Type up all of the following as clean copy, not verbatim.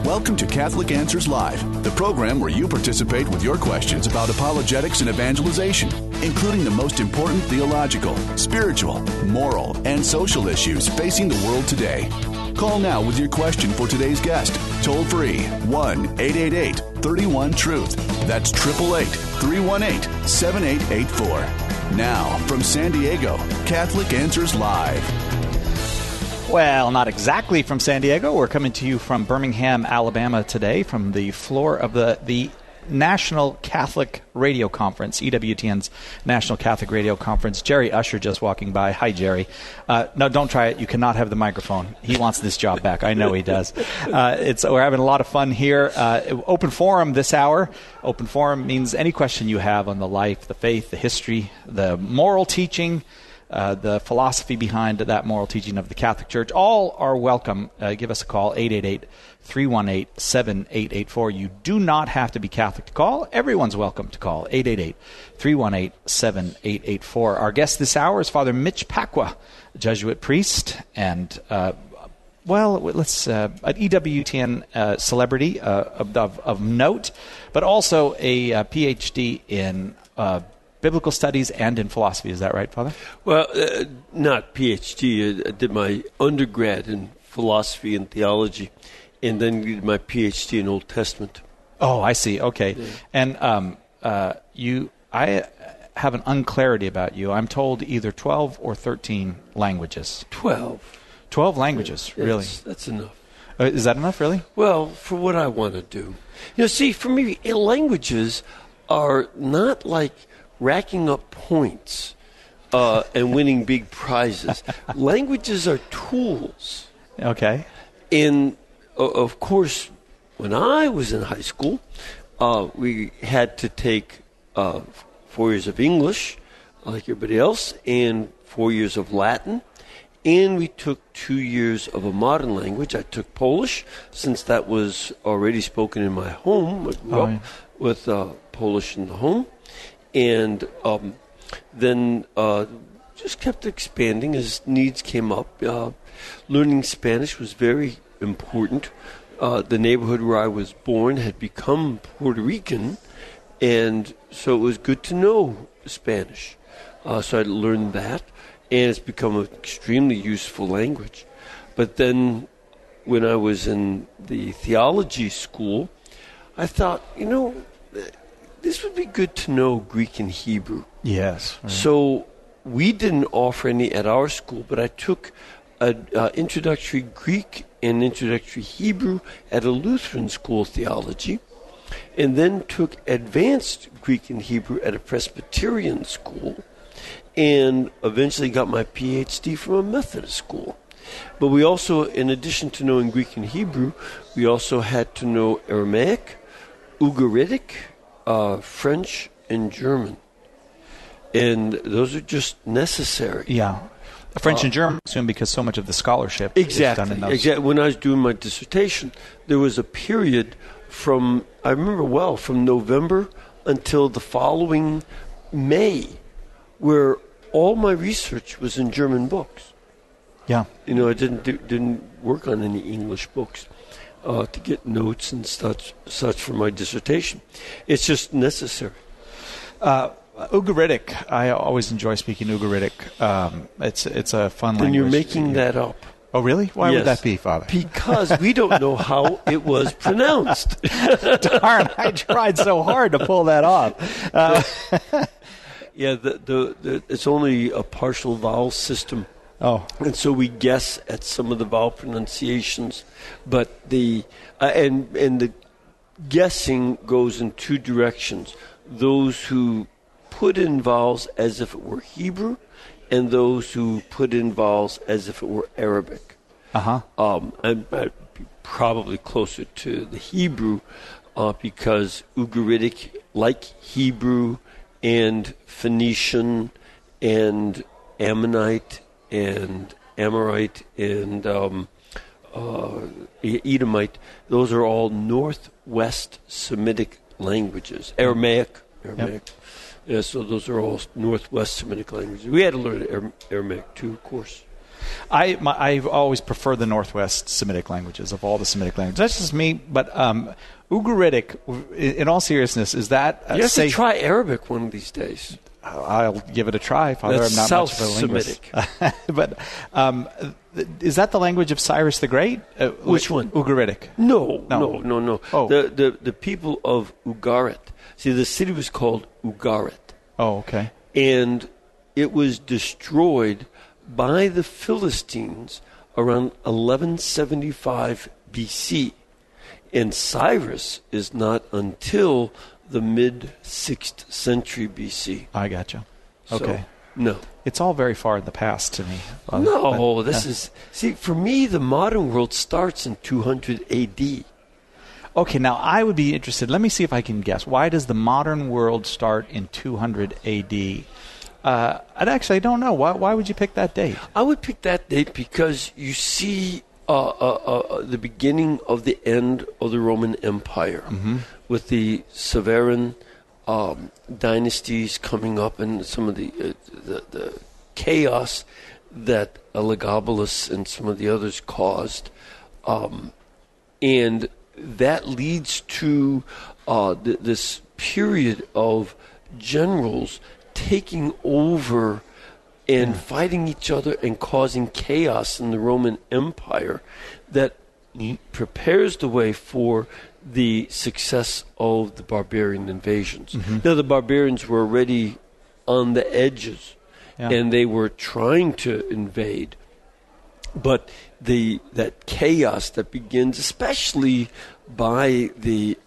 Welcome to Catholic Answers Live, the program where you participate with your questions about apologetics and evangelization, including the most important theological, spiritual, moral, and social issues facing the world today. Call now with your question for today's guest. Toll free 1-888-31-TRUTH. That's 888-318-7884. Now, from San Diego, Catholic Answers Live. Well, not exactly from San Diego. We're coming to you from Birmingham, Alabama today, from the floor of the National Catholic Radio Conference, EWTN's National Catholic Radio Conference. Jerry Usher just walking by. Hi, Jerry. No, don't try it. You cannot have the microphone. He wants this job back. I know he does. We're having a lot of fun here. Open forum this hour. Open forum means any question you have on the life, the faith, the history, the moral teaching, the philosophy behind that moral teaching of the Catholic Church. All are welcome. Give us a call, 888-318-7884. You do not have to be Catholic to call. Everyone's welcome to call, 888-318-7884. Our guest this hour is Father Mitch Pacwa, a Jesuit priest, and an EWTN celebrity of note, but also a PhD in biblical studies and in philosophy. Is that right, Father? Well, not PhD. I did my undergrad in philosophy and theology, and then did my PhD in Old Testament. Oh, I see. Okay. Yeah. And I have an unclarity about you. I'm told either 12 or 13 languages. 12 languages, yeah, really? That's enough. Is that enough, really? Well, for what I want to do. See, for me, languages are not like racking up points and winning big prizes. Languages are tools. Okay. And, of course, when I was in high school, we had to take 4 years of English, like everybody else, and 4 years of Latin. And we took 2 years of a modern language. I took Polish, since that was already spoken in my home. I grew up with Polish in the home. And then just kept expanding as needs came up. Learning Spanish was very important. The neighborhood where I was born had become Puerto Rican, and so it was good to know Spanish. So I learned that, and it's become an extremely useful language. But then when I was in the theology school, I thought, this would be good to know Greek and Hebrew. Yes. Right. So we didn't offer any at our school, but I took introductory Greek and introductory Hebrew at a Lutheran school of theology, and then took advanced Greek and Hebrew at a Presbyterian school, and eventually got my PhD from a Methodist school. But we also, in addition to knowing Greek and Hebrew, we also had to know Aramaic, Ugaritic, French, and German. And those are just necessary. Yeah. French and German, I assume, because so much of the scholarship is done in those. Exactly. When I was doing my dissertation, there was a period from November until the following May, where all my research was in German books. Yeah. I didn't work on any English books to get notes and such for my dissertation. It's just necessary. Ugaritic, I always enjoy speaking Ugaritic. It's a fun language. And you're making that up. Oh, really? Why would that be, Father? Because we don't know how it was pronounced. Darn, I tried so hard to pull that off. Yeah, it's only a partial vowel system. Oh. And so we guess at some of the vowel pronunciations, but the guessing goes in two directions. Those who put in vowels as if it were Hebrew, and those who put in vowels as if it were Arabic. I'd be probably closer to the Hebrew because Ugaritic, like Hebrew and Phoenician and Ammonite and Amorite and Edomite, those are all Northwest Semitic languages. Aramaic. Yep. Yeah, so those are all Northwest Semitic languages. We had to learn Aramaic too, of course. I've always preferred the Northwest Semitic languages of all the Semitic languages. That's just me, but Ugaritic, in all seriousness, is that... you have to try Arabic one of these days. I'll give it a try, Father. That's I'm not South much of a linguist. Semitic. But is that the language of Cyrus the Great? Which one? Ugaritic. No. Oh. The people of Ugarit. See, the city was called Ugarit. Oh, okay. And it was destroyed by the Philistines around 1175 BC. And Cyrus is not until the mid-6th century BC. I gotcha. Okay. So, no. It's all very far in the past to me. No, this is... See, for me, the modern world starts in 200 AD. Okay, now I would be interested. Let me see if I can guess. Why does the modern world start in 200 AD? I don't know. Why would you pick that date? I would pick that date because you see the beginning of the end of the Roman Empire with the Severan dynasties coming up and some of the chaos that Elagabalus and some of the others caused. And that leads to this period of generals taking over and fighting each other and causing chaos in the Roman Empire that prepares the way for the success of the barbarian invasions. Now, the barbarians were already on the edges, and they were trying to invade. But that chaos that begins, especially by the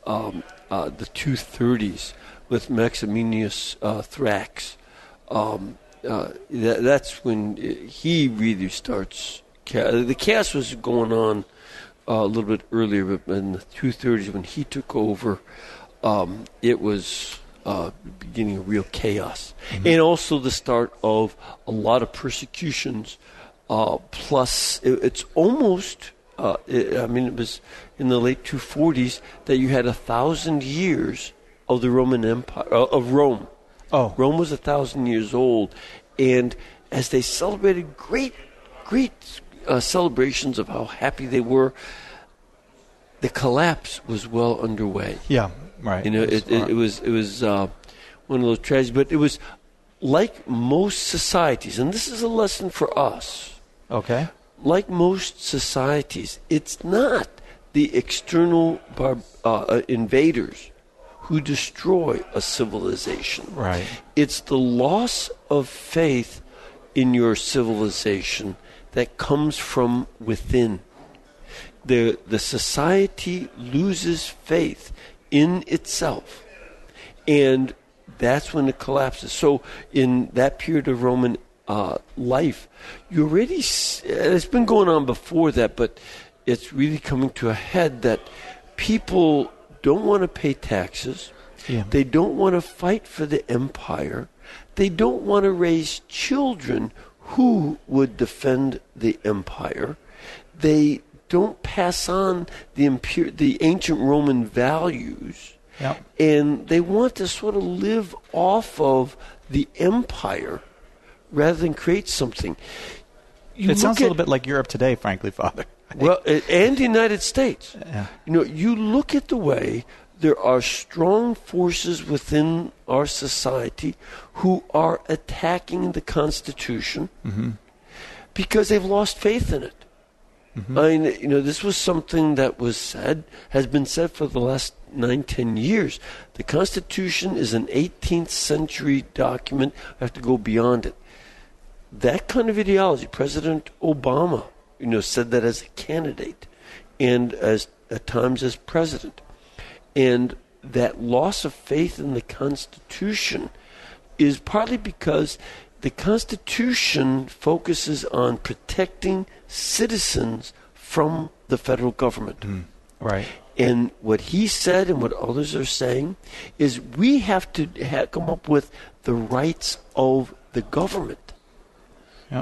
230s with Maximinius Thrax, that's when he really starts. The chaos was going on a little bit earlier, but in the 230s when he took over, it was beginning of real chaos. And also the start of a lot of persecutions. Plus, it's almost, it was in the late 240s that you had 1,000 years of the Roman Empire, of Rome. Oh. Rome was 1,000 years old. And as they celebrated great celebrations of how happy they were, the collapse was well underway. Yeah, right. It was one of those tragedies. But it was like most societies, and this is a lesson for us. Okay. Like most societies, it's not the external invaders who destroy a civilization. Right. It's the loss of faith in your civilization that comes from within. The society loses faith in itself, and that's when it collapses. So in that period of Roman life, you already, it's been going on before that, but it's really coming to a head that people don't want to pay taxes. Yeah. They don't want to fight for the empire. They don't want to raise children who would defend the empire. They don't pass on the ancient Roman values. Yep. And they want to sort of live off of the empire rather than create something. It sounds a little bit like Europe today, frankly, Father. Well, and the United States. Yeah. You look at the way there are strong forces within our society who are attacking the Constitution because they've lost faith in it. I mean, this was something that has been said for the last 9-10 years. The Constitution is an 18th century document. I have to go beyond it. That kind of ideology, President Obama, said that as a candidate and at times as president. And that loss of faith in the Constitution is partly because the Constitution focuses on protecting citizens from the federal government. Right. And what he said and what others are saying is we have to come up with the rights of the government. Yep.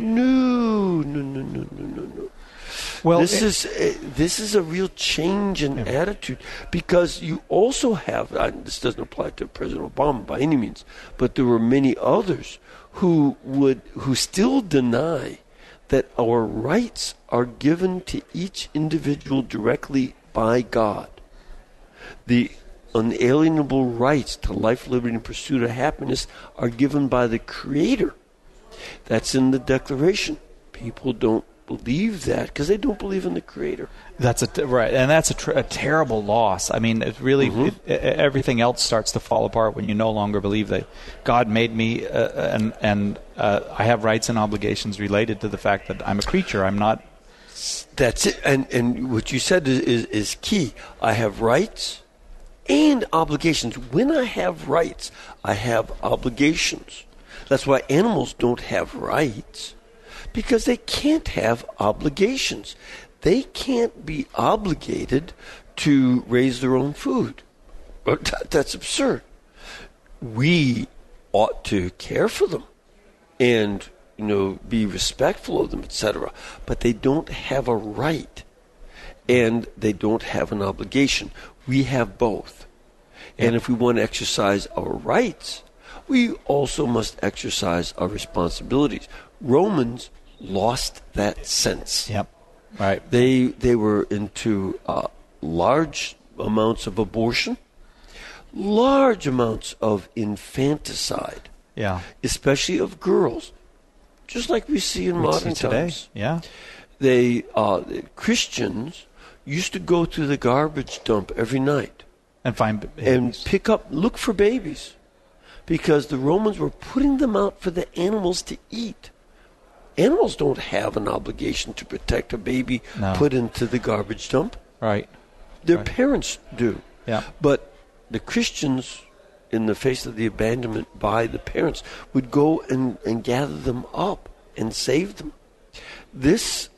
No. Well, this is a real change in attitude because you also have, this doesn't apply to President Obama by any means, but there were many others who still deny that our rights are given to each individual directly by God. The unalienable rights to life, liberty, and pursuit of happiness are given by the Creator. That's in the Declaration. People don't believe that because they don't believe in the Creator. That's right, and that's a terrible loss. I mean, it really everything else starts to fall apart when you no longer believe that God made me, and I have rights and obligations related to the fact that I'm a creature. I'm not. That's it, and what you said is key. I have rights and obligations. When I have rights, I have obligations. That's why animals don't have rights, because they can't have obligations. They can't be obligated to raise their own food. That's absurd. We ought to care for them and, be respectful of them, etc. But they don't have a right, and they don't have an obligation. We have both. And if we want to exercise our rights, we also must exercise our responsibilities. Romans lost that sense. Yep. Right. They were into large amounts of abortion, large amounts of infanticide, especially of girls, just like we see in modern times. Yeah. Christians used to go to the garbage dump every night and find babies. And look for babies, because the Romans were putting them out for the animals to eat. Animals don't have an obligation to protect a baby put into the garbage dump. Right. Their parents do. Yeah. But the Christians, in the face of the abandonment by the parents, would go and gather them up and save them. This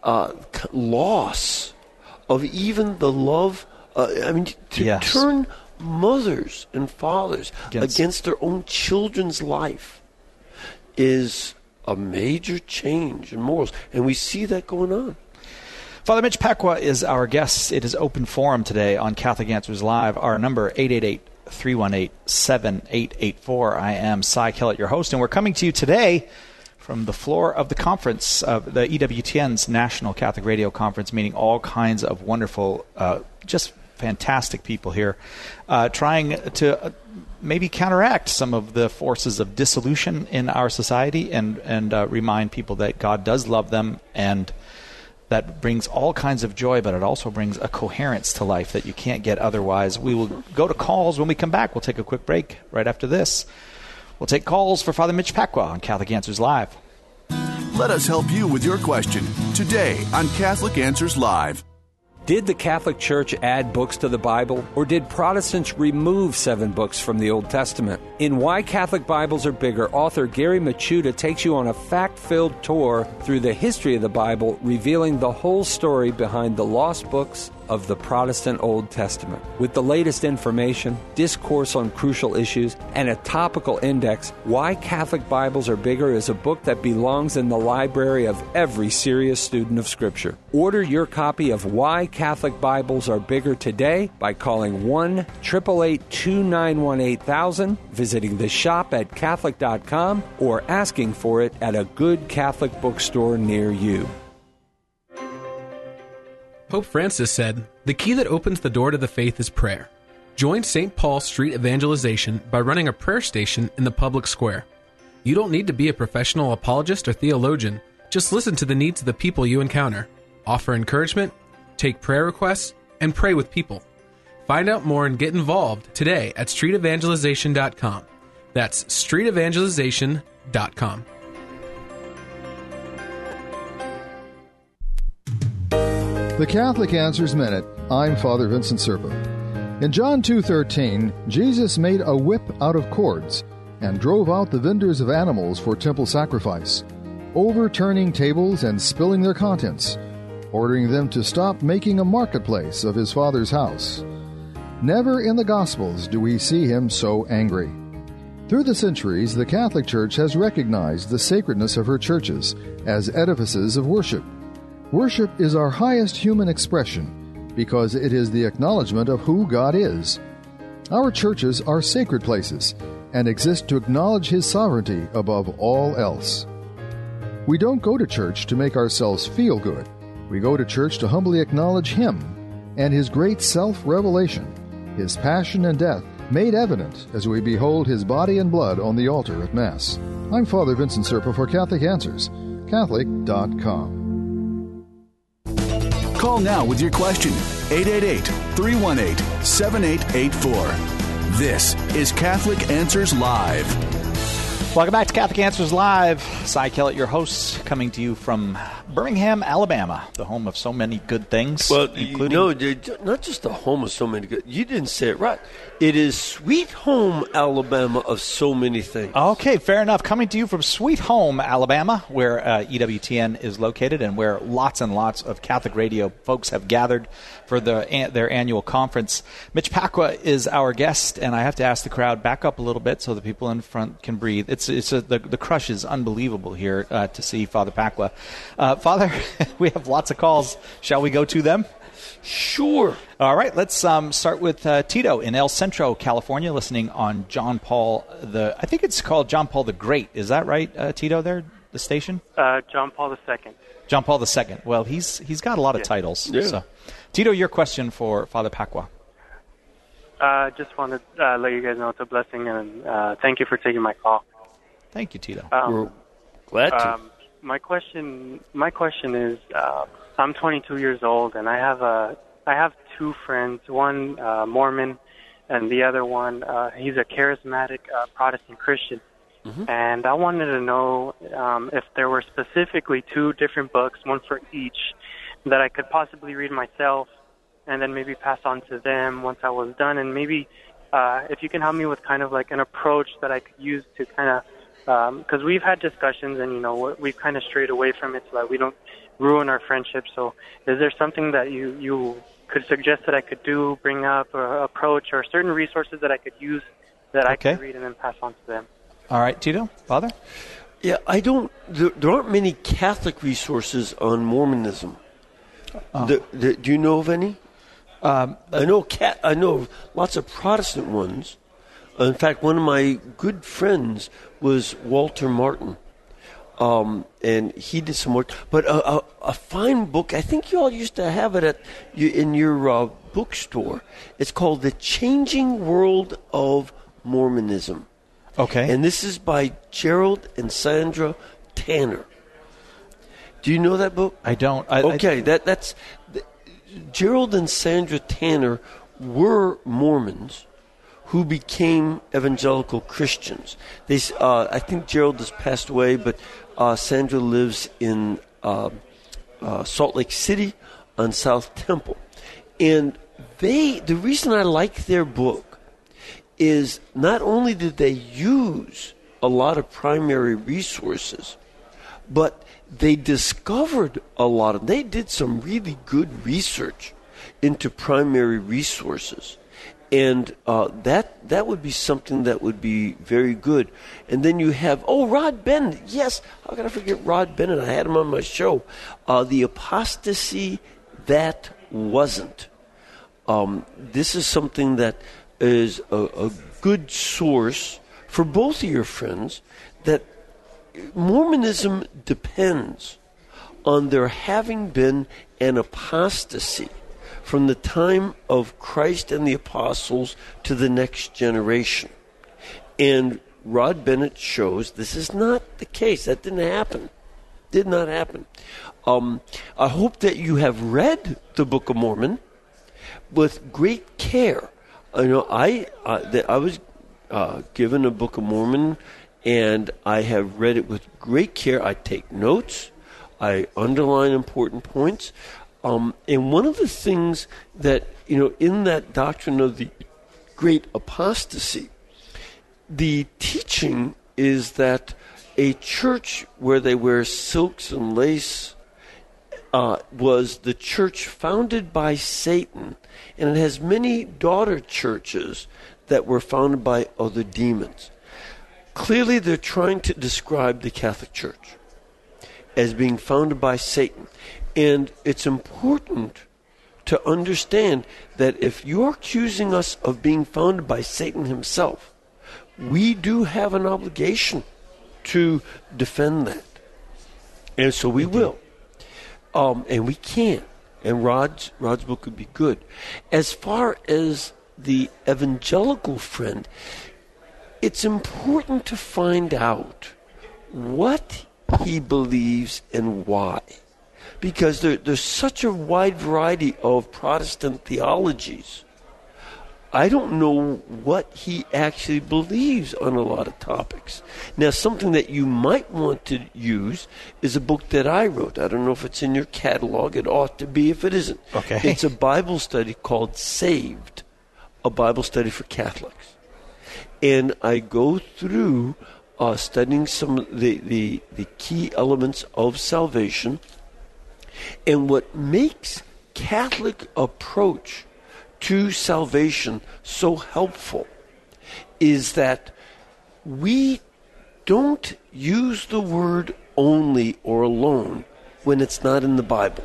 loss of even the love, turn mothers and fathers against their own children's life is a major change in morals, and we see that going on. Father Mitch Pacwa is our guest. It is open forum today on Catholic Answers Live. Our number, 888-318-7884. I am Cy Kellett, your host, and we're coming to you today from the floor of the conference of the EWTN's National Catholic Radio Conference, meeting all kinds of wonderful, just fantastic people here, trying to maybe counteract some of the forces of dissolution in our society and remind people that God does love them, and that brings all kinds of joy, but it also brings a coherence to life that you can't get otherwise. We will go to calls when we come back. We'll take a quick break right after this. We'll take calls for Father Mitch Pacwa on Catholic Answers Live. Let us help you with your question today on Catholic Answers Live. Did the Catholic Church add books to the Bible, or did Protestants remove 7 books from the Old Testament? In Why Catholic Bibles Are Bigger, author Gary Machuda takes you on a fact-filled tour through the history of the Bible, revealing the whole story behind the lost books of the Protestant Old Testament. With the latest information, discourse on crucial issues, and a topical index, Why Catholic Bibles Are Bigger is a book that belongs in the library of every serious student of Scripture. Order your copy of Why Catholic Bibles Are Bigger today by calling 1-888-291-8000, visiting the shop at Catholic.com, or asking for it at a good Catholic bookstore near you. Pope Francis said, "The key that opens the door to the faith is prayer." Join St. Paul Street Evangelization by running a prayer station in the public square. You don't need to be a professional apologist or theologian. Just listen to the needs of the people you encounter. Offer encouragement, take prayer requests, and pray with people. Find out more and get involved today at streetevangelization.com. That's streetevangelization.com. The Catholic Answers Minute. I'm Father Vincent Serpa. In John 2:13, Jesus made a whip out of cords and drove out the vendors of animals for temple sacrifice, overturning tables and spilling their contents, ordering them to stop making a marketplace of his Father's house. Never in the Gospels do we see him so angry. Through the centuries, the Catholic Church has recognized the sacredness of her churches as edifices of worship. Worship is our highest human expression because it is the acknowledgement of who God is. Our churches are sacred places and exist to acknowledge His sovereignty above all else. We don't go to church to make ourselves feel good. We go to church to humbly acknowledge Him and His great self-revelation, His passion and death made evident as we behold His body and blood on the altar at Mass. I'm Father Vincent Serpa for Catholic Answers, Catholic.com. Call now with your question, 888-318-7884. This is Catholic Answers Live. Welcome back to Catholic Answers Live. Cy Kellett, your host, coming to you from Birmingham, Alabama, the home of so many good things. Well, not just the home of so many good. You didn't say it right. It is sweet home, Alabama, of so many things. Okay, fair enough. Coming to you from Sweet Home, Alabama, where EWTN is located and where lots and lots of Catholic radio folks have gathered for their annual conference. Mitch Pacwa is our guest, and I have to ask the crowd, back up a little bit so the people in front can breathe. The crush is unbelievable here to see Father Pacwa. Father, we have lots of calls. Shall we go to them? Sure. All right, let's start with Tito in El Centro, California, listening on John Paul I think it's called John Paul the Great. Is that right, Tito, there, the station? John Paul II. John Paul II. Well, he's got a lot of titles. Yeah. So, Tito, your question for Father Pacwa. Just wanted to let you guys know it's a blessing, and thank you for taking my call. Thank you, Tito. We're glad to. My question is, I'm 22 years old, and I have two friends. One Mormon, and the other one he's a charismatic Protestant Christian. Mm-hmm. And I wanted to know if there were specifically two different books, one for each, that I could possibly read myself, and then maybe pass on to them once I was done, and maybe if you can help me with kind of like an approach that I could use to kind of. Because we've had discussions, and we've kind of strayed away from it so that we don't ruin our friendship. So, is there something that you could suggest that I could do, bring up, or approach, or certain resources that I could use that I could read and then pass on to them? All right, Tito, Father. Yeah, there aren't many Catholic resources on Mormonism. Do you know of any? I know lots of Protestant ones. In fact, one of my good friends was Walter Martin, and he did some work. But a fine book, I think you all used to have it in your bookstore. It's called The Changing World of Mormonism. Okay. And this is by Gerald and Sandra Tanner. Do you know that book? I don't. That's Gerald and Sandra Tanner were Mormons who became evangelical Christians. I think Gerald has passed away, but Sandra lives in Salt Lake City on South Temple. And the reason I like their book is not only did they use a lot of primary resources, but they discovered a lot of. They did some really good research into primary resources. And that would be something that would be very good. And then you have, Rod Bennett. Yes, how can I forget Rod Bennett? I had him on my show. The Apostasy That Wasn't. This is something that is a good source for both of your friends, that Mormonism depends on there having been an apostasy from the time of Christ and the apostles to the next generation. And Rod Bennett shows this is not the case. That didn't happen. Did not happen. I hope that you have read the Book of Mormon with great care. I was given a Book of Mormon, and I have read it with great care. I take notes. I underline important points. And one of the things that, in that doctrine of the great apostasy, the teaching is that a church where they wear silks and lace was the church founded by Satan, and it has many daughter churches that were founded by other demons. Clearly, they're trying to describe the Catholic Church as being founded by Satan. And it's important to understand that if you're accusing us of being founded by Satan himself, we do have an obligation to defend that. And so we will. And we can. And Rod's book would be good. As far as the evangelical friend, it's important to find out what he believes and why. Because there's such a wide variety of Protestant theologies. I don't know what he actually believes on a lot of topics. Now, something that you might want to use is a book that I wrote. I don't know if it's in your catalog. It ought to be if it isn't. Okay. It's a Bible study called Saved, a Bible study for Catholics. And I go through studying some of the key elements of salvation. And what makes Catholic approach to salvation so helpful is that we don't use the word only or alone when it's not in the Bible.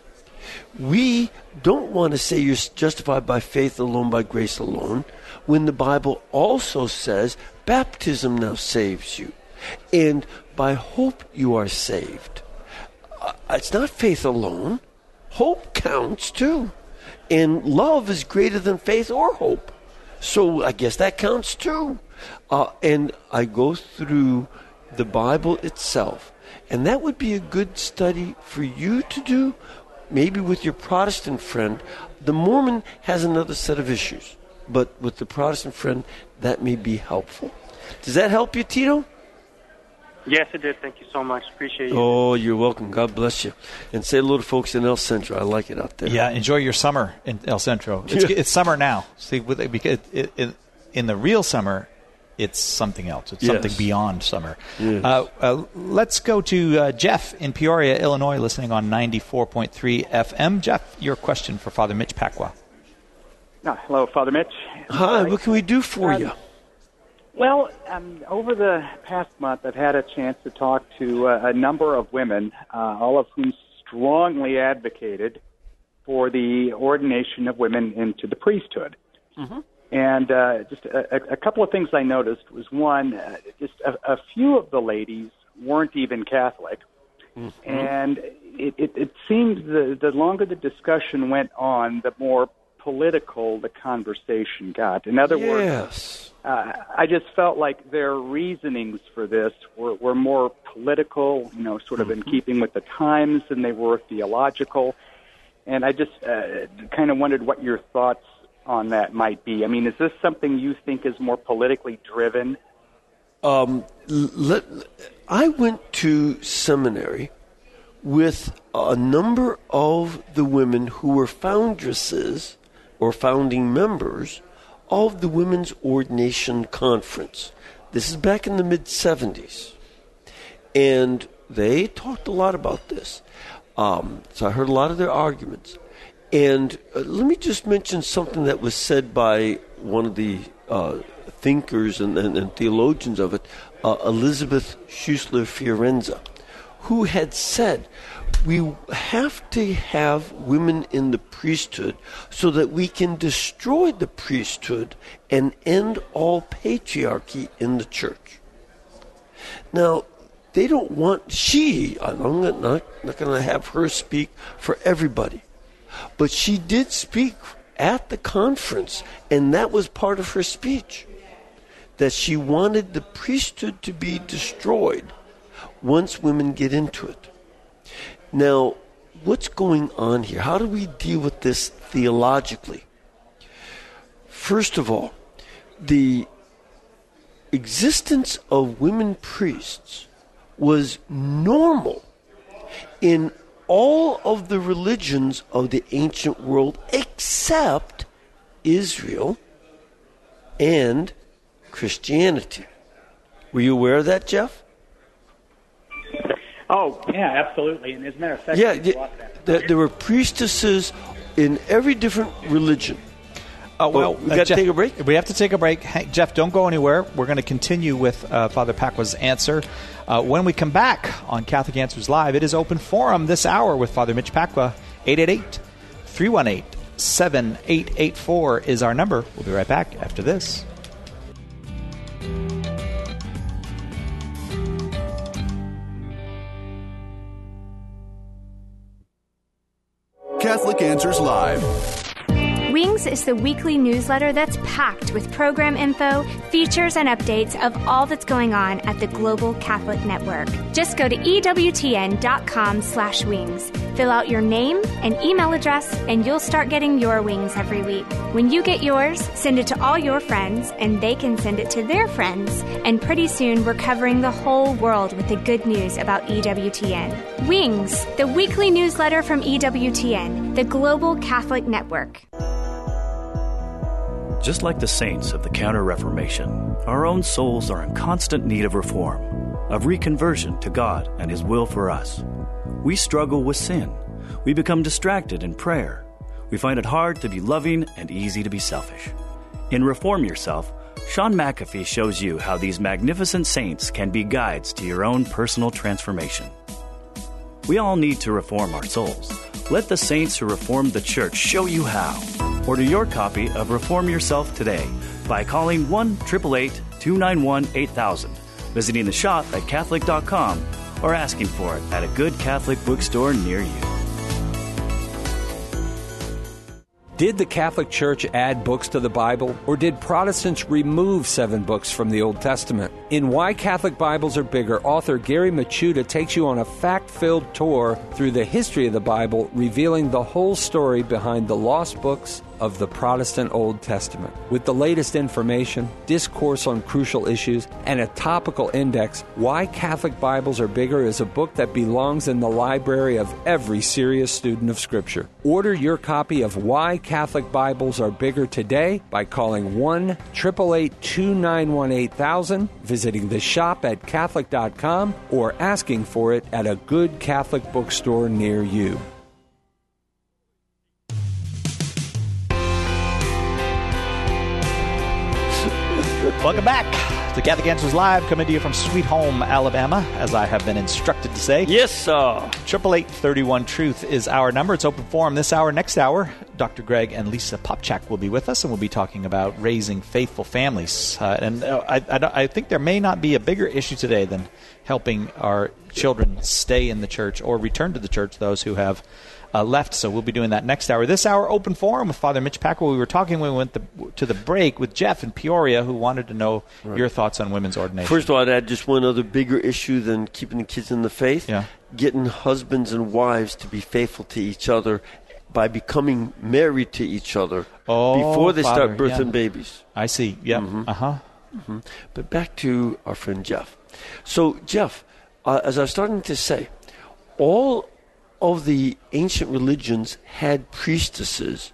We don't want to say you're justified by faith alone, by grace alone, when the Bible also says baptism now saves you, and by hope you are saved. It's not faith alone. Hope counts too. And love is greater than faith or hope. So I guess that counts too. And I go through the Bible itself. And that would be a good study for you to do, maybe with your Protestant friend. The Mormon has another set of issues. But with the Protestant friend, that may be helpful. Does that help you, Tito? Yes, it did. Thank you so much. Appreciate you. Oh, you're welcome. God bless you. And say hello to folks in El Centro. I like it out there. Yeah, enjoy your summer in El Centro. It's summer now. See, because in the real summer, it's something else. It's something beyond summer. Yes. Let's go to Jeff in Peoria, Illinois, listening on 94.3 FM. Jeff, your question for Father Mitch Pacwa. Hello, Father Mitch. Hi, what can we do for you? Well, over the past month, I've had a chance to talk to a number of women, all of whom strongly advocated for the ordination of women into the priesthood. Mm-hmm. And just a couple of things I noticed was, one, just a few of the ladies weren't even Catholic. Mm-hmm. And it seemed the longer the discussion went on, the more political the conversation got. In other words, I just felt like their reasonings for this were more political, sort of in keeping with the times, than they were theological. And I just kind of wondered what your thoughts on that might be. I mean, is this something you think is more politically driven? I went to seminary with a number of the women who were foundresses or founding members of the Women's Ordination Conference. This is back in the mid-'70s. And they talked a lot about this. So I heard a lot of their arguments. And let me just mention something that was said by one of the thinkers and theologians of it, Elizabeth Schussler Fiorenza, who had said, we have to have women in the priesthood so that we can destroy the priesthood and end all patriarchy in the church. Now, they don't want, I'm not going to have her speak for everybody, but she did speak at the conference, and that was part of her speech, that she wanted the priesthood to be destroyed once women get into it. Now, what's going on here? How do we deal with this theologically? First of all, the existence of women priests was normal in all of the religions of the ancient world except Israel and Christianity. Were you aware of that, Jeff? Oh, yeah, absolutely. And as a matter of fact, there were priestesses in every different religion. Well, we got to take a break? We have to take a break. Hey, Jeff, don't go anywhere. We're going to continue with Father Pacwa's answer. When we come back on Catholic Answers Live, it is open forum this hour with Father Mitch Pacwa. 888-318-7884 is our number. We'll be right back after this. Catholic Answers Live. Wings is the weekly newsletter that's packed with program info, features, and updates of all that's going on at the Global Catholic Network. Just go to EWTN.com/wings. Fill out your name and email address, and you'll start getting your wings every week. When you get yours, send it to all your friends, and they can send it to their friends. And pretty soon, we're covering the whole world with the good news about EWTN. Wings, the weekly newsletter from EWTN, the Global Catholic Network. Just like the saints of the Counter-Reformation, our own souls are in constant need of reform, of reconversion to God and His will for us. We struggle with sin. We become distracted in prayer. We find it hard to be loving and easy to be selfish. In Reform Yourself, Sean McAfee shows you how these magnificent saints can be guides to your own personal transformation. We all need to reform our souls. Let the saints who reformed the church show you how. Order your copy of Reform Yourself today by calling 1-888-291-8000, visiting the shop at Catholic.com, or asking for it at a good Catholic bookstore near you. Did the Catholic Church add books to the Bible, or did Protestants remove 7 books from the Old Testament? In Why Catholic Bibles Are Bigger, author Gary Machuda takes you on a fact-filled tour through the history of the Bible, revealing the whole story behind the lost books of the Protestant Old Testament. With the latest information, discourse on crucial issues, and a topical index, Why Catholic Bibles Are Bigger is a book that belongs in the library of every serious student of Scripture. Order your copy of Why Catholic Bibles Are Bigger today by calling 1-888-291-8000, visiting the shop at Catholic.com, or asking for it at a good Catholic bookstore near you. Welcome back to Catholic Answers Live, coming to you from Sweet Home, Alabama, as I have been instructed to say. Yes, sir. 888-31-TRUTH is our number. It's open forum this hour. Next hour, Dr. Greg and Lisa Popchak will be with us, and we'll be talking about raising faithful families. I think there may not be a bigger issue today than helping our children stay in the church or return to the church, those who have left. So we'll be doing that next hour. This hour, open forum with Father Mitch Packrell. We were talking when we went to the break with Jeff in Peoria, who wanted to know your thoughts on women's ordination. First of all, I'd add just one other bigger issue than keeping the kids in the faith. Yeah. Getting husbands and wives to be faithful to each other by becoming married to each other before they start birthing babies. I see. Yeah. But back to our friend Jeff. So, Jeff, as I was starting to say, all of the ancient religions had priestesses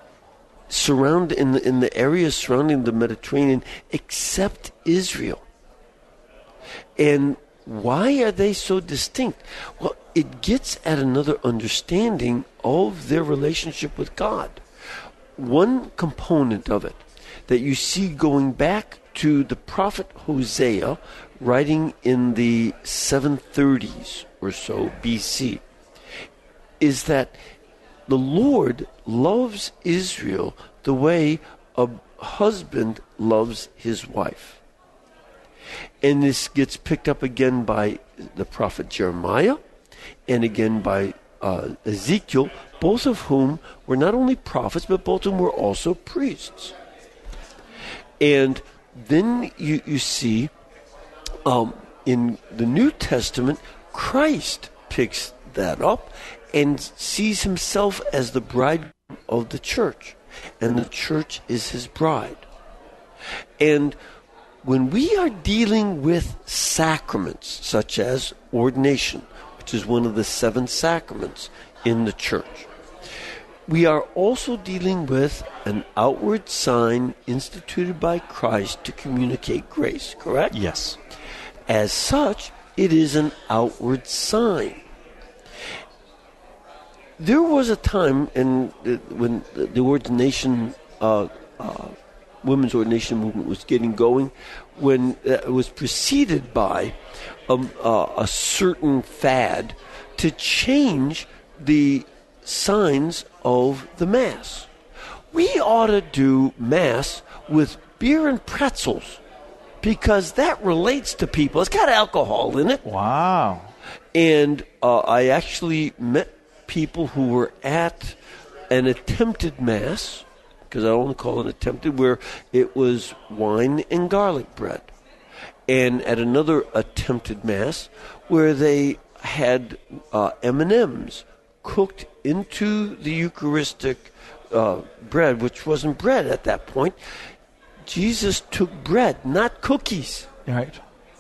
in the areas surrounding the Mediterranean, except Israel. And why are they so distinct? Well, it gets at another understanding of their relationship with God. One component of it that you see going back to the prophet Hosea, writing in the 730s or so BC, is that the Lord loves Israel the way a husband loves his wife. And this gets picked up again by the prophet Jeremiah and again by Ezekiel, both of whom were not only prophets, but both of them were also priests. And then you see in the New Testament, Christ picks that up and sees himself as the bridegroom of the church, and the church is his bride. And when we are dealing with sacraments, such as ordination, which is one of the 7 sacraments in the church, we are also dealing with an outward sign instituted by Christ to communicate grace, correct? Yes. As such, it is an outward sign. There was a time when the ordination, women's ordination movement was getting going, when it was preceded by a certain fad to change the signs of the Mass. We ought to do Mass with beer and pretzels, because that relates to people. It's got alcohol in it. Wow. And I actually met people who were at an attempted Mass, because I don't call it attempted, where it was wine and garlic bread. And at another attempted Mass, where they had M&Ms cooked into the Eucharistic bread, which wasn't bread at that point. Jesus took bread, not cookies. Right.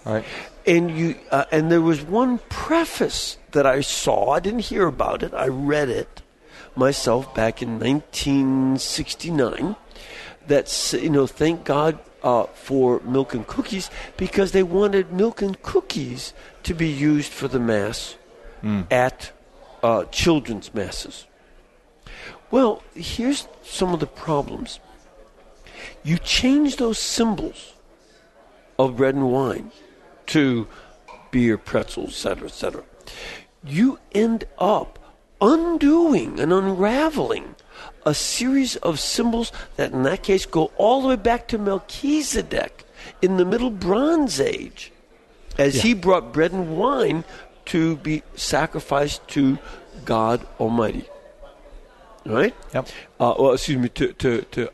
And there was one preface that I saw. I didn't hear about it. I read it myself back in 1969. That thank God for milk and cookies, because they wanted milk and cookies to be used for the Mass at children's Masses. Well, here's some of the problems. You change those symbols of bread and wine to beer, pretzels, etc., etc. You end up undoing and unraveling a series of symbols that in that case go all the way back to Melchizedek in the Middle Bronze Age, as he brought bread and wine to be sacrificed to God Almighty. Right? Yep. To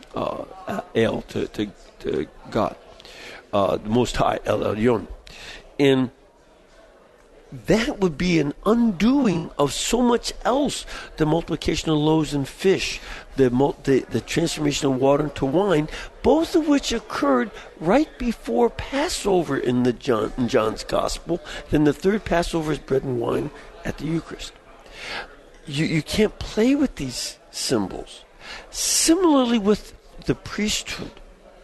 God, the Most High, El Elyon. And that would be an undoing of so much else. The multiplication of loaves and fish, the transformation of water into wine, both of which occurred right before Passover in John's Gospel. Then the third Passover is bread and wine at the Eucharist. You can't play with these symbols. Similarly with the priesthood.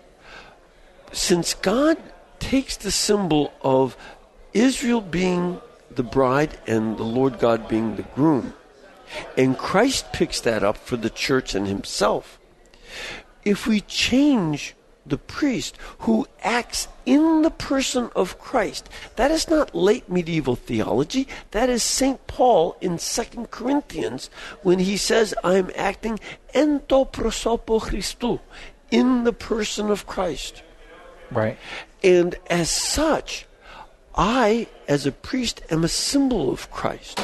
Since God takes the symbol of Israel being the bride and the Lord God being the groom, and Christ picks that up for the church and himself, if we change the priest who acts in the person of Christ, that is not late medieval theology. That is St. Paul in 2 Corinthians when he says, I am acting en to prosopo Christou, in the person of Christ. Right. And as such, I, as a priest, am a symbol of Christ.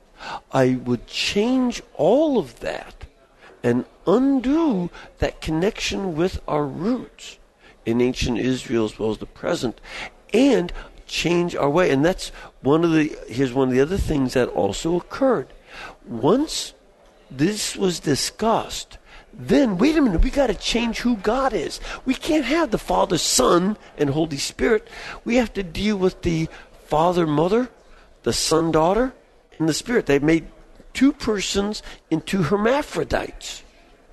I would change all of that and undo that connection with our roots in ancient Israel as well as the present, and change our way. And that's here's one of the other things that also occurred. Once this was discussed, then, wait a minute, we got to change who God is. We can't have the Father, Son, and Holy Spirit. We have to deal with the Father, Mother, the Son, Daughter, and the Spirit. They made two persons into hermaphrodites.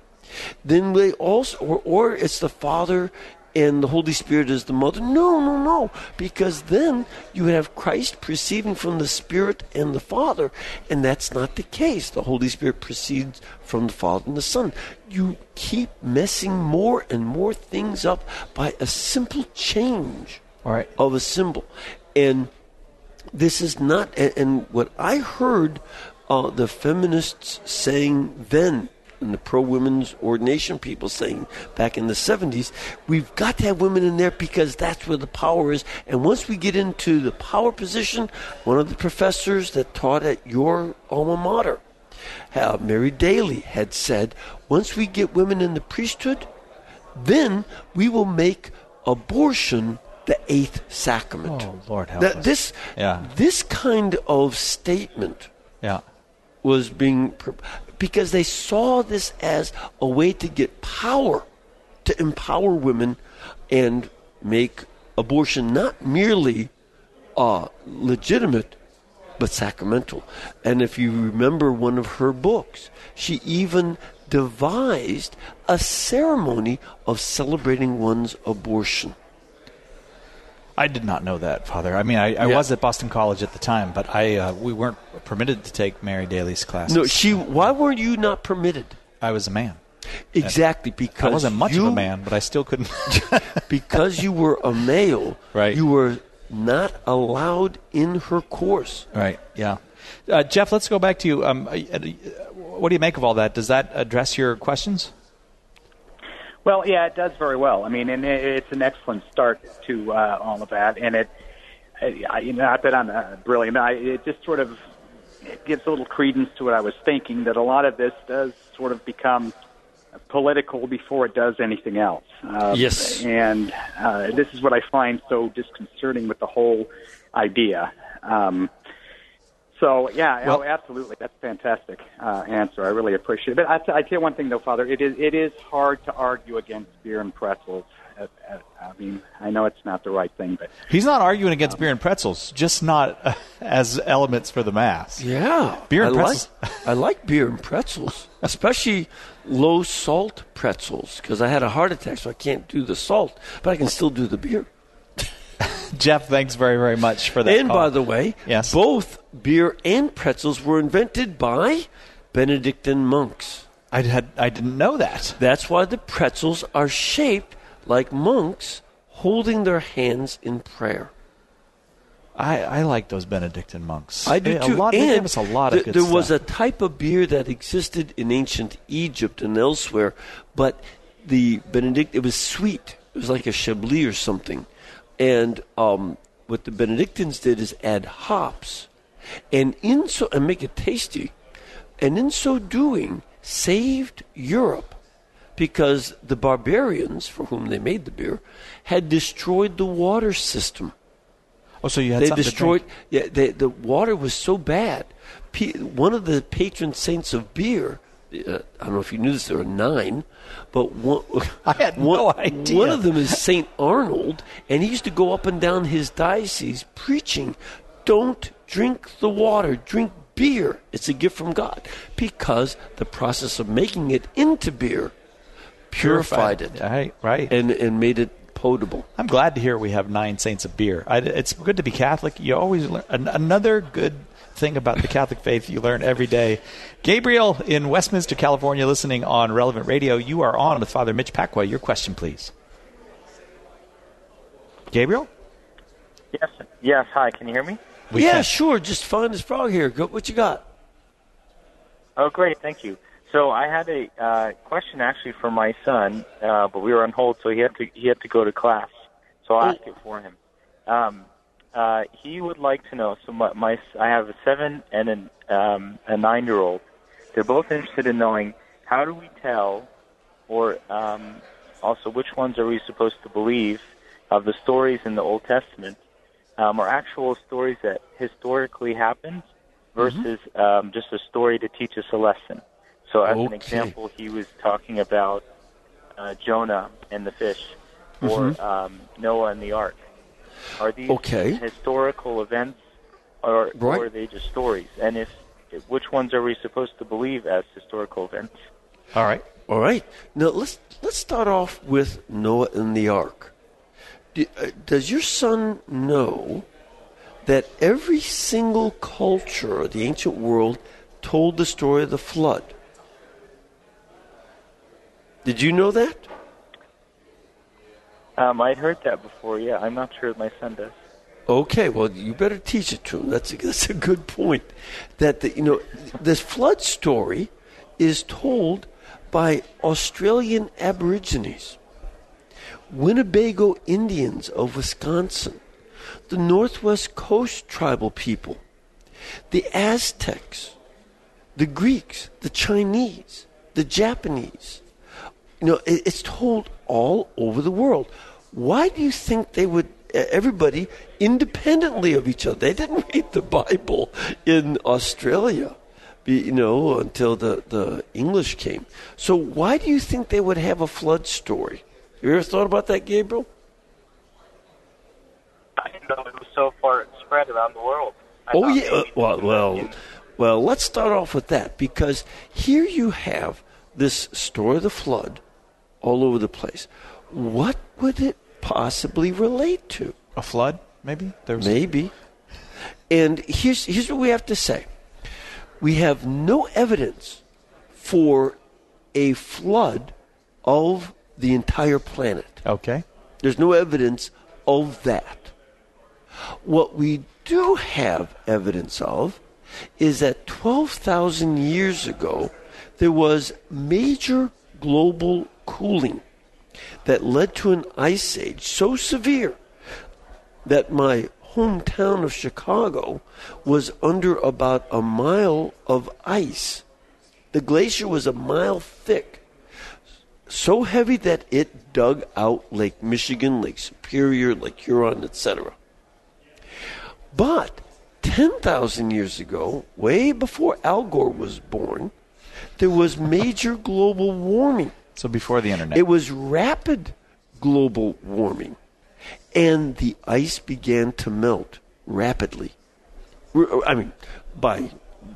Then they also, or it's the Father and the Holy Spirit is the Mother. No. Because then you have Christ proceeding from the Spirit and the Father, and that's not the case. The Holy Spirit proceeds from the Father and the Son. You keep messing more and more things up by a simple change of a symbol. And this is not, and what I heard the feminists saying then, and the pro-women's ordination people saying back in the 70s, we've got to have women in there because that's where the power is. And once we get into the power position, one of the professors that taught at your alma mater, Mary Daly, had said, once we get women in the priesthood, then we will make abortion the eighth sacrament. Oh, Lord help us. This kind of statement was being... because they saw this as a way to get power, to empower women and make abortion not merely legitimate, but sacramental. And if you remember one of her books, she even devised a ceremony of celebrating one's abortion. I did not know that, Father. I mean, I was at Boston College at the time, but we weren't permitted to take Mary Daly's classes. No, why were you not permitted? I was a man. Exactly, because I wasn't much of a man, but I still couldn't. Because you were a male, right? You were not allowed in her course. Right, yeah. Jeff, let's go back to you. What do you make of all that? Does that address your questions? Well, yeah, it does very well. I mean, and it's an excellent start to all of that. And not that I'm brilliant, it just sort of it gives a little credence to what I was thinking, that a lot of this does sort of become political before it does anything else. Yes. And this is what I find so disconcerting with the whole idea. So, absolutely. That's a fantastic answer. I really appreciate it. But I tell you one thing, though, Father. It is hard to argue against beer and pretzels. I mean, I know it's not the right thing, but he's not arguing against beer and pretzels, just not as elements for the Mass. Yeah, beer and pretzels. I like beer and pretzels, especially low salt pretzels, because I had a heart attack, so I can't do the salt, but I can still do the beer. Jeff, thanks very, very much for that. And by the way, yes, both beer and pretzels were invented by Benedictine monks. I didn't know that. That's why the pretzels are shaped like monks holding their hands in prayer. I like those Benedictine monks. I do too. They gave us a lot of good stuff. There was a type of beer that existed in ancient Egypt and elsewhere, but it was sweet. It was like a Chablis or something. And what the Benedictines did is add hops, and make it tasty, and in so doing saved Europe, because the barbarians, for whom they made the beer, had destroyed the water system. Oh, so you had something destroyed. to drink. Yeah, the water was so bad. One of the patron saints of beer, I don't know if you knew this, there are 9, but I had no idea. One of them is St. Arnold, and he used to go up and down his diocese preaching, don't drink the water, drink beer. It's a gift from God, because the process of making it into beer purified it, right, and made it potable. I'm glad to hear we have 9 saints of beer. It's good to be Catholic. You always learn another good thing about the Catholic faith. You learn every day. Gabriel in Westminster, California, listening on Relevant Radio. You are on with Father Mitch Pacwa. Your question, please. Gabriel? Yes. Hi. Can you hear me? Sure. Just fine as frog here. What you got? Oh, great. Thank you. So I had a question actually for my son, but we were on hold, so he had to go to class. So I'll ask it for him. He would like to know. So I have a 7 and a 9-year-old. They're both interested in knowing, how do we tell, or also which ones are we supposed to believe of the stories in the Old Testament, or actual stories that historically happened versus just a story to teach us a lesson. So as an example, he was talking about Jonah and the fish, or Noah and the ark. Are these historical events, or are they just stories? And which ones are we supposed to believe as historical events? All right. Now let's start off with Noah and the ark. Does your son know that every single culture of the ancient world told the story of the flood? Did you know that? I'd heard that before, yeah. I'm not sure if my son does. Okay, well, you better teach it to him. That's a good point. That this flood story is told by Australian Aborigines, Winnebago Indians of Wisconsin, the Northwest Coast tribal people, the Aztecs, the Greeks, the Chinese, the Japanese. It's told all over the world. Why do you think they would, everybody, independently of each other? They didn't read the Bible in Australia, until the English came. So why do you think they would have a flood story? You ever thought about that, Gabriel? I didn't know it was so far spread around the world. Well, let's start off with that, because here you have this story of the flood all over the place. What would it possibly relate to? A flood, maybe? Maybe. And here's what we have to say. We have no evidence for a flood of the entire planet. Okay. There's no evidence of that. What we do have evidence of is that 12,000 years ago, there was major global cooling that led to an ice age so severe that my hometown of Chicago was under about a mile of ice. The glacier was a mile thick, so heavy that it dug out Lake Michigan, Lake Superior, Lake Huron, etc. But 10,000 years ago, way before Al Gore was born, there was major global warming. So before the internet. It was rapid global warming. And the ice began to melt rapidly. I mean, by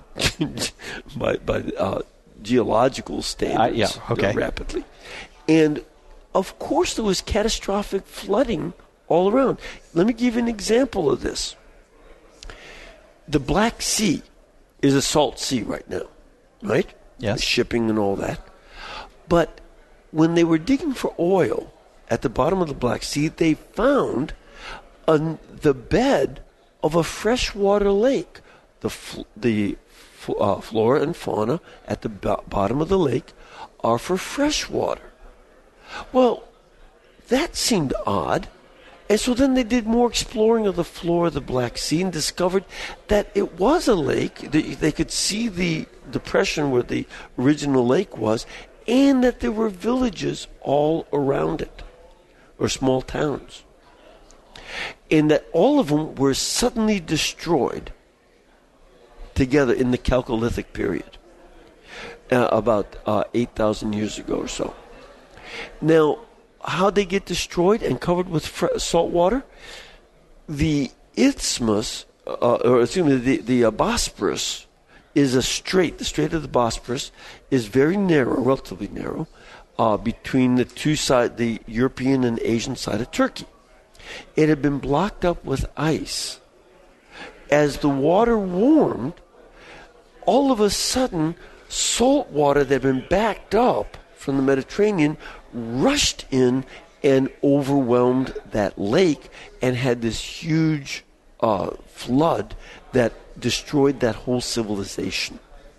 geological standards, rapidly. And, of course, there was catastrophic flooding all around. Let me give you an example of this. The Black Sea is a salt sea right now, right? Yes. Shipping and all that. But when they were digging for oil at the bottom of the Black Sea, they found the bed of a freshwater lake. The flora and fauna at the bottom of the lake are for fresh water. Well, that seemed odd. And so then they did more exploring of the floor of the Black Sea and discovered that it was a lake. They could see the depression where the original lake was, and that there were villages all around it, or small towns. And that all of them were suddenly destroyed together in the Chalcolithic period, about 8,000 years ago or so. Now, how they get destroyed and covered with salt water? The isthmus, the Bosporus, is a strait. The Strait of the Bosporus is very narrow, relatively narrow, between the two sides, the European and Asian side of Turkey. It had been blocked up with ice. As the water warmed, all of a sudden, salt water that had been backed up from the Mediterranean rushed in and overwhelmed that lake and had this huge flood that destroyed that whole civilization.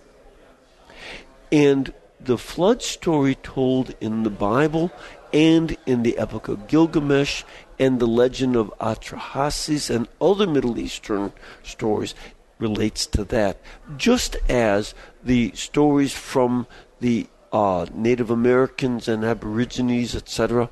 And the flood story told in the Bible and in the Epic of Gilgamesh and the legend of Atrahasis and other Middle Eastern stories relates to that, just as the stories from the Native Americans and Aborigines, etc.,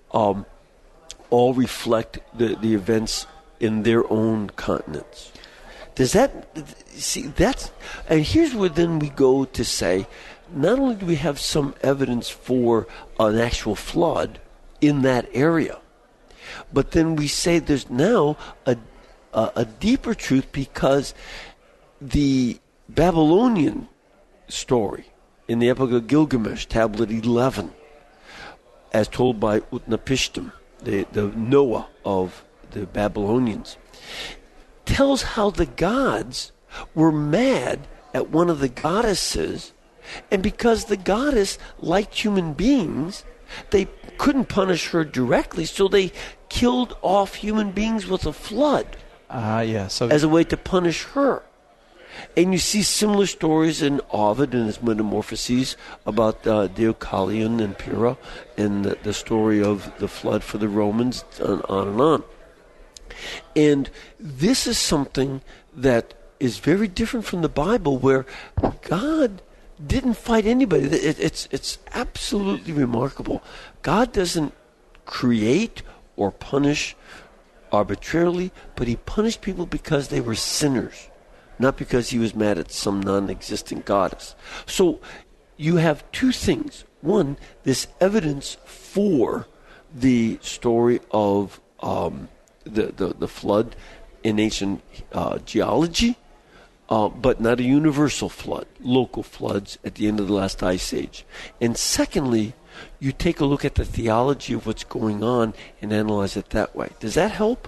all reflect the events in their own continents. Does that see that's? And here's where then we go to say, not only do we have some evidence for an actual flood in that area, but then we say there's now a deeper truth, because the Babylonian story in the Epic of Gilgamesh, Tablet 11, as told by Utnapishtim, the Noah of the Babylonians, tells how the gods were mad at one of the goddesses, and because the goddess liked human beings, they couldn't punish her directly, so they killed off human beings with a flood as a way to punish her. And you see similar stories in Ovid and his Metamorphoses about Deucalion and Pyrrha, and the story of the flood for the Romans, and on and on. And this is something that is very different from the Bible, where God didn't fight anybody. It's absolutely remarkable. God doesn't create or punish arbitrarily, but he punished people because they were sinners, not because he was mad at some non-existent goddess. So you have two things. One, this evidence for the story of the flood in ancient geology, but not a universal flood, local floods at the end of the last ice age. And secondly, you take a look at the theology of what's going on and analyze it that way. Does that help?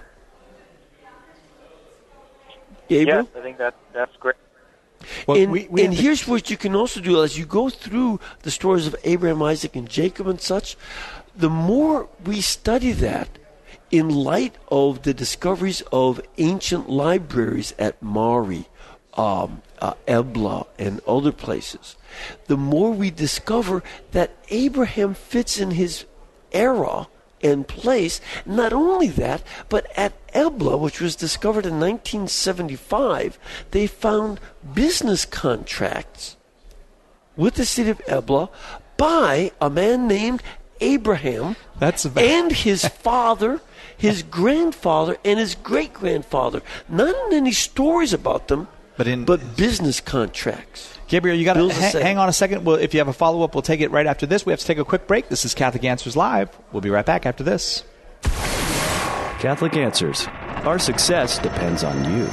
Gabriel? Yes, I think that's great. Well, and here's what you can also do as you go through the stories of Abraham, Isaac, and Jacob and such. The more we study that, in light of the discoveries of ancient libraries at Mari, Ebla, and other places, the more we discover that Abraham fits in his era and place. Not only that, but at Ebla, which was discovered in 1975, they found business contracts with the city of Ebla by a man named Abraham and his father, his grandfather, and his great-grandfather. Not in any stories about them, but business contracts. Gabriel, you got to hang on a second. Well, if you have a follow-up, we'll take it right after this. We have to take a quick break. This is Catholic Answers Live. We'll be right back after this. Catholic Answers. Our success depends on you.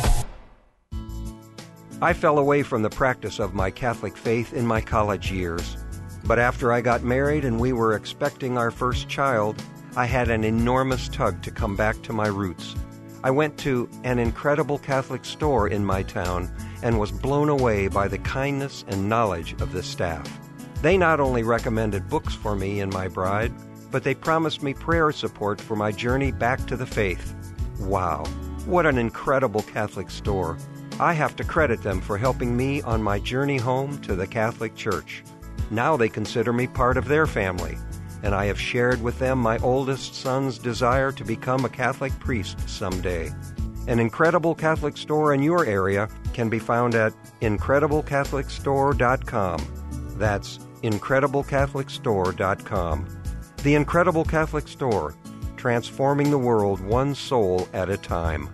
I fell away from the practice of my Catholic faith in my college years. But after I got married and we were expecting our first child, I had an enormous tug to come back to my roots. I went to an incredible Catholic store in my town and was blown away by the kindness and knowledge of the staff. They not only recommended books for me and my bride, but they promised me prayer support for my journey back to the faith. Wow, what an incredible Catholic store. I have to credit them for helping me on my journey home to the Catholic Church. Now they consider me part of their family, and I have shared with them my oldest son's desire to become a Catholic priest someday. An incredible Catholic store in your area can be found at IncredibleCatholicStore.com. That's IncredibleCatholicStore.com. The Incredible Catholic Store, transforming the world one soul at a time.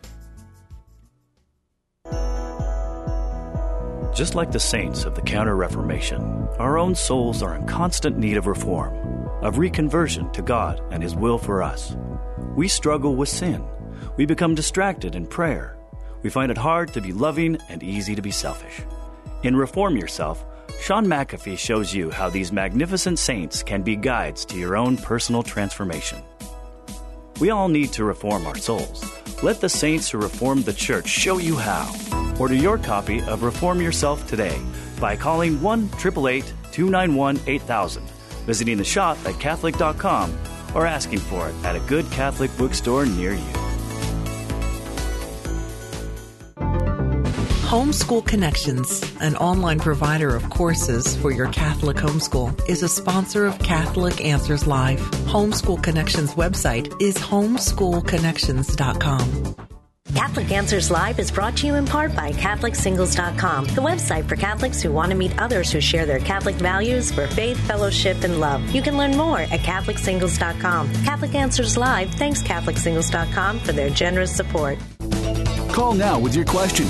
Just like the saints of the Counter-Reformation, our own souls are in constant need of reform, of reconversion to God and His will for us. We struggle with sin. We become distracted in prayer. We find it hard to be loving and easy to be selfish. In Reform Yourself, Sean McAfee shows you how these magnificent saints can be guides to your own personal transformation. We all need to reform our souls. Let the saints who reformed the church show you how. Order your copy of Reform Yourself today by calling 1-888-291-8000, visiting the shop at Catholic.com, or asking for it at a good Catholic bookstore near you. Homeschool Connections, an online provider of courses for your Catholic homeschool, is a sponsor of Catholic Answers Live. Homeschool Connections website is homeschoolconnections.com. Catholic Answers Live is brought to you in part by CatholicSingles.com, the website for Catholics who want to meet others who share their Catholic values for faith, fellowship, and love. You can learn more at CatholicSingles.com. Catholic Answers Live thanks CatholicSingles.com for their generous support. Call now with your question,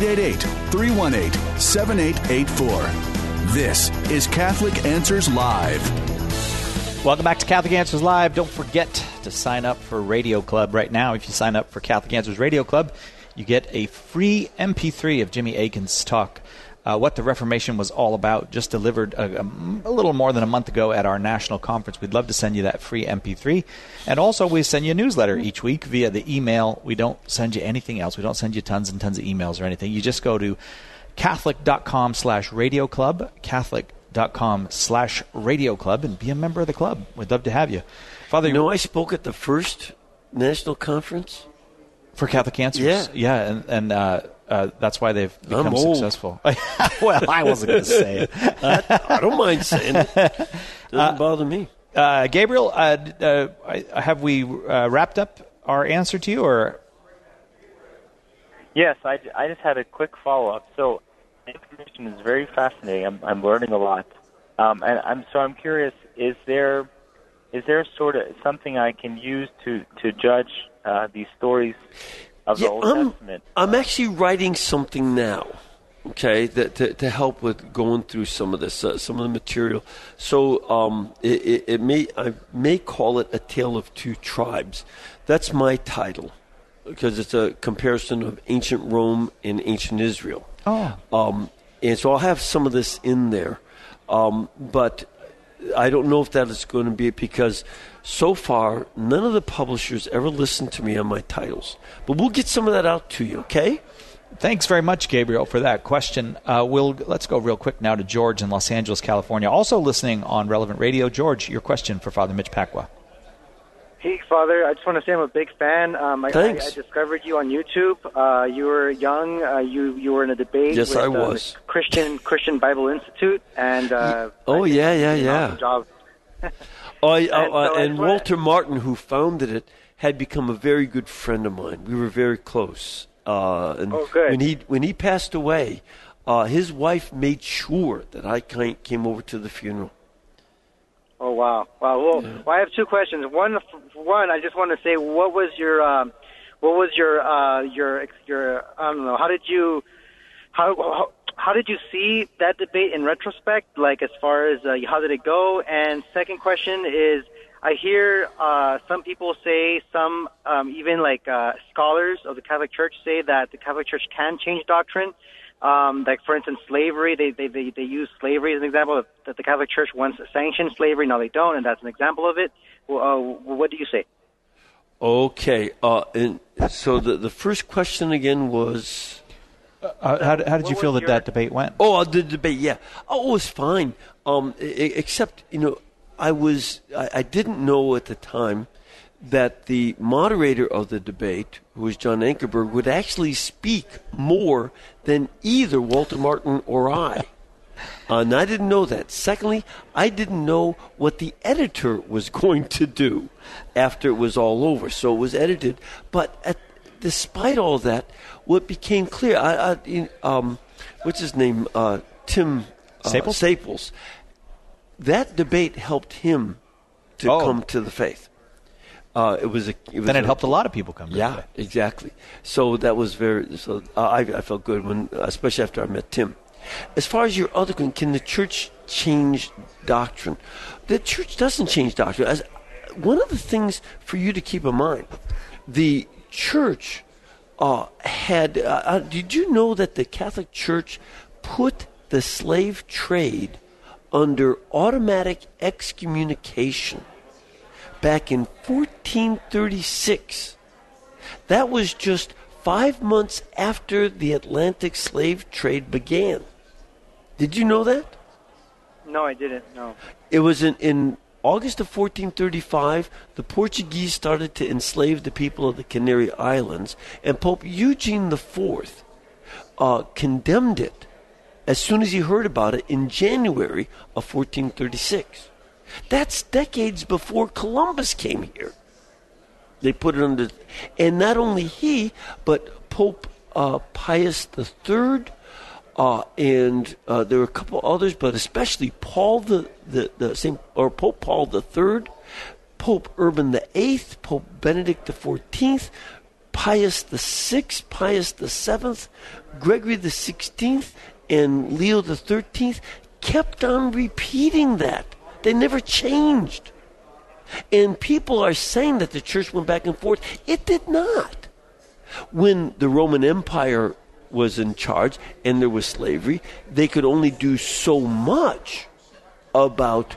888-318-7884. This is Catholic Answers Live. Welcome back to Catholic Answers Live. Don't forget to sign up for Radio Club right now. If you sign up for Catholic Answers Radio Club, you get a free MP3 of Jimmy Akin's talk, What the Reformation Was All About, just delivered a little more than a month ago at our national conference. We'd love to send you that free MP3. And also, we send you a newsletter each week via the email. We don't send you anything else. We don't send you tons and tons of emails or anything. You just go to Catholic.com/Radio Club, Catholic.com/Radio Club, and be a member of the club. We'd love to have you. Father, I spoke at the first national conference for Catholic Answers. Yeah, and that's why they've become successful. Well, I wasn't going to say it. I don't mind saying it. Doesn't bother me. Gabriel, have we wrapped up our answer to you, or? Yes, I just had a quick follow-up. So the information is very fascinating. I'm learning a lot, and I'm curious. Is there sort of something I can use to judge these stories of the Old Testament? I'm actually writing something now, okay, to help with going through some of this, some of the material. So I may call it A Tale of Two Tribes. That's my title, because it's a comparison of ancient Rome and ancient Israel. Oh. And so I'll have some of this in there. But I don't know if that is going to be it, because so far none of the publishers ever listened to me on my titles. But we'll get some of that out to you, okay? Thanks very much, Gabriel, for that question. Let's go real quick now to George in Los Angeles, California, also listening on Relevant Radio. George, your question for Father Mitch Pacwa. Hey, Father. I just want to say I'm a big fan. I discovered you on YouTube. You were young. You were in a debate with I was. The Christian Bible Institute. And awesome job. And Walter Martin, who founded it, had become a very good friend of mine. We were very close. Good. When he passed away, his wife made sure that I came over to the funeral. Oh wow! Well, I have two questions. One, I just want to say, what was your I don't know, how did you see that debate in retrospect? Like, as far as how did it go? And second question is, I hear some people say, some even scholars of the Catholic Church say that the Catholic Church can change doctrine. Like, for instance, slavery, they use slavery as an example, that the Catholic Church once sanctioned slavery, now they don't, and that's an example of it. What do you say? Okay, and so the first question again was... how did you feel that debate went? Oh, the debate, yeah. Oh, it was fine, except, I didn't know at the time that the moderator of the debate, who was John Ankerberg, would actually speak more than either Walter Martin or I. And I didn't know that. Secondly, I didn't know what the editor was going to do after it was all over. So it was edited. But despite all that, what became clear, what's his name? Tim Staples. That debate helped him to come to the faith. It helped a lot of people come to the faith. Yeah, exactly. So that was I felt good especially after I met Tim. As far as your other question, can the church change doctrine? The church doesn't change doctrine. One of the things for you to keep in mind, the church had... did you know that the Catholic Church put the slave trade under automatic excommunication back in 1436? That was just 5 months after the Atlantic slave trade began. Did you know that? No, I didn't. No. It was in August of 1435, the Portuguese started to enslave the people of the Canary Islands, and Pope Eugene IV condemned it as soon as he heard about it in January of 1436. That's decades before Columbus came here. They put it under, and not only he, but Pope Pius III, and there were a couple others, but especially Paul Pope Paul III, Pope Urban VIII, Pope Benedict XIV, Pius VI, Pius VII, Gregory XVI, and Leo XIII kept on repeating that. They never changed. And people are saying that the church went back and forth. It did not. When the Roman Empire was in charge and there was slavery, they could only do so much about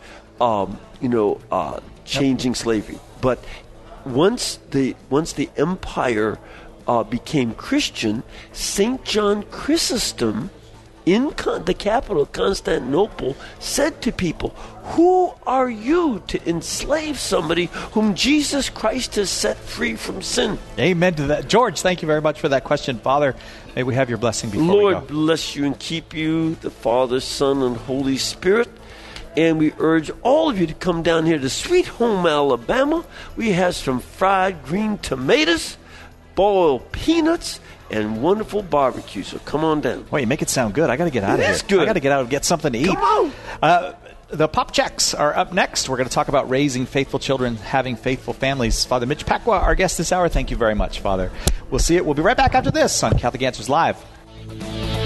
changing slavery. But once the empire became Christian, St. John Chrysostom in the capital of Constantinople said to people, "Who are you to enslave somebody whom Jesus Christ has set free from sin?" Amen to that. George, thank you very much for that question. Father, may we have your blessing before we go. Lord bless you and keep you, the Father, Son, and Holy Spirit. And we urge all of you to come down here to Sweet Home, Alabama. We have some fried green tomatoes, boiled peanuts, and wonderful barbecue. So come on down. Wait, you make it sound good. I got to get out of here. It's good. I got to get out and get something to eat. Come on. The Pop Checks are up next. We're going to talk about raising faithful children, having faithful families. Father Mitch Pacwa, our guest this hour. Thank you very much, Father. We'll be right back after this on Catholic Answers Live.